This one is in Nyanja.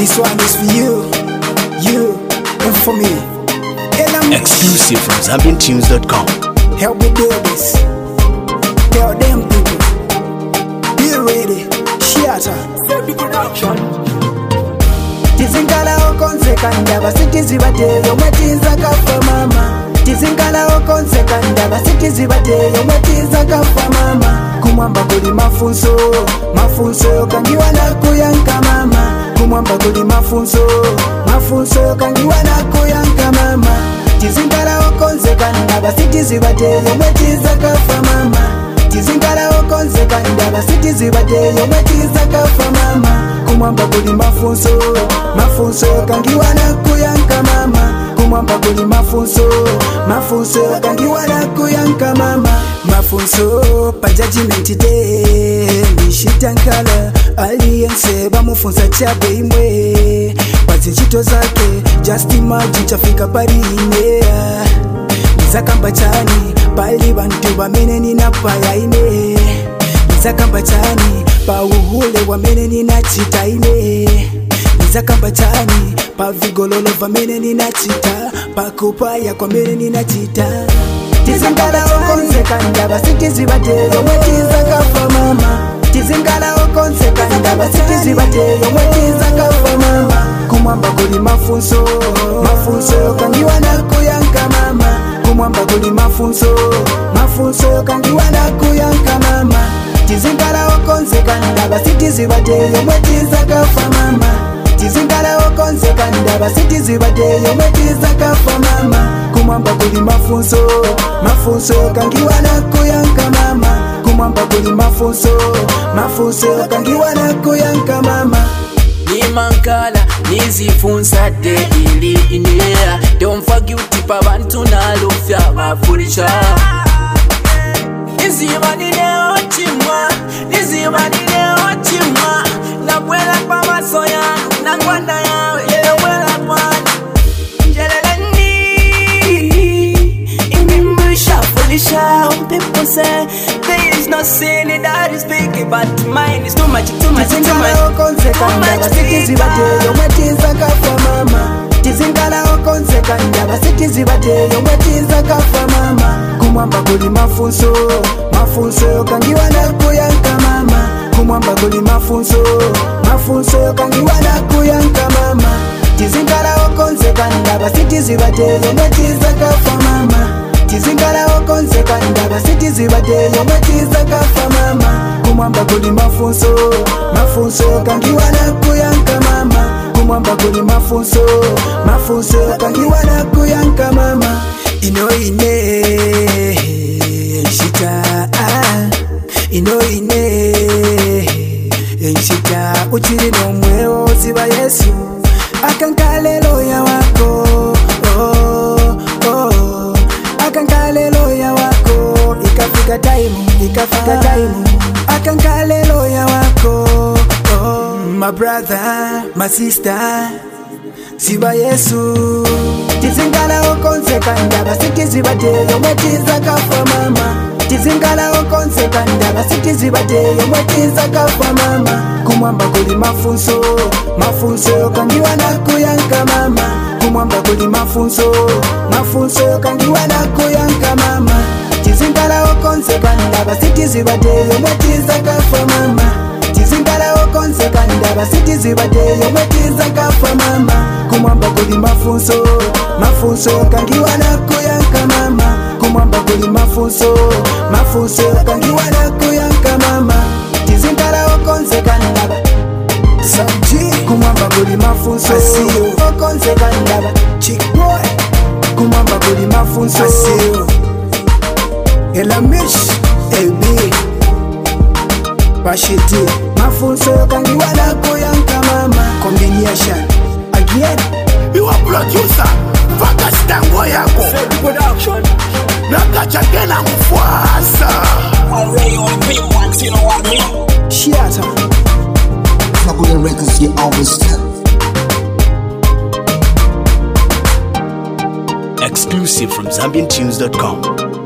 This one is for you, and for me. Exclusive from ZambianTunes.com. Help me do this. Tell them people, be ready. Shatter. Production. Tizingala okonsekanda basitizi bateyo mwetiza kafa mama. Tizingala okonsekanda basitizi bateyo mwetiza kafa mama. Kumwamba kuli mafunso kangiwa na kuyanka mama. Kumwamba kuli mafunso kangiwa na kuyanka mama. Tizingala okonsekanda basitizi bateyo mwetiza kafa mama. Tizingala okonsekanda basitizi bateyo mwetiza kafa mama. Kumwamba kuli mafunso kangiwa na kuyanka mama. Kumwamba kuli mafunso kangiwa na kuyanka mama. Mafunso pa judgment day nishitankala aliyense bamufunza chabe imwe pazinchito zake just imagine chafika parine nizakamba chani pali bantu bamene ninapaya ine nizakamba chani pa uhule wamene ninachita ine nizakamba chani pa vigololo vamene ninachita pa kupaya kwamene ninachita. Tizingala okonsekanda basitizi bateyo mwetiza kafa mama. Tizingala okonsekanda basitizi bateyo mwetiza kafa mama. Kumwamba kuli mafunso kangiwa na kuyanka mama. Kumwamba kuli mafunso kangiwa na kuyanka mama. Tizingala okonsekanda basitizi bateyo mwetiza kafa mama. Tizingala okonsekanda basitizi bateyo mwetiza kafa mama. Kumwamba kuli mafunso kangiwa na kuyanka mama. Kumwamba kuli mafunso kangiwa na kuyanka mama. Nimankala nizifunsa daily inea. Don't forget utipa bantu nalufya mafurisha. Nizimanine ochimwa nabwela pa maso yangu nangwanda yawe yewela mwana njeleleni imimbusha fulisha. People say there is no sin that is big, but mine is too much. Tizingala okonsekanda basitizi bateyo mwetiza kafa mama. Tizingala okonsekanda basitizi bateyo mwetiza kafa mama. Kumwamba kuli mafunso kangiwa na kuyanka mama. Kumwamba kuli mafunso kangiwa na kuyanka mama. Tizingala okonsekanda basitizi bateyo mwetiza kafa mama. Tizingala okonsekanda basitizi bateyo mwetiza kafa mama. Kumwamba kuli mafunso kangiwa na kuyanka mama. Kumwamba kuli mafunso kangiwa na kuyanka mama. Ino ine nshita ino ine nshita uchiri nomweo ziba Yesu akankalelo ya wako akankalelo ya wako ikafika time akankalelo ya wako my brother my sister ziba Yesu. Tizingala okonsekanda basitizi bateyo mwetiza kafa mama. Tizingala okonsekanda basitizi bateyo mwetiza kafa mama. Kumwamba kuli mafunso kangiwa na kuyanka mama. Kumwamba kuli mafunso kangiwa na kuyanka mama. Tizingala okonsekanda basitizi bateyo mwetiza kafa mama. Tizingala okonsekanda basitizi bateyo mwetiza kafa mama. Kumwamba kuli mafunso kangiwa na kuyanka mama. Kumwamba kuli mafunso kangiwa na kuyanka mama. Tizingala okonsekanda Samji. Kumwamba kuli mafunso okonsekanda Chick boy. Kumwamba kuli mafunso Elamish LB Pashiti mafunso kangiwa na kuyanka mama. Combination again. You are producer Vaka stango yako Production. Nakacha kena mfuasa Already on the P-Wax, you know what I mean? Shatter. Trouble the records, you always tell. Exclusive from ZambianTunes.com.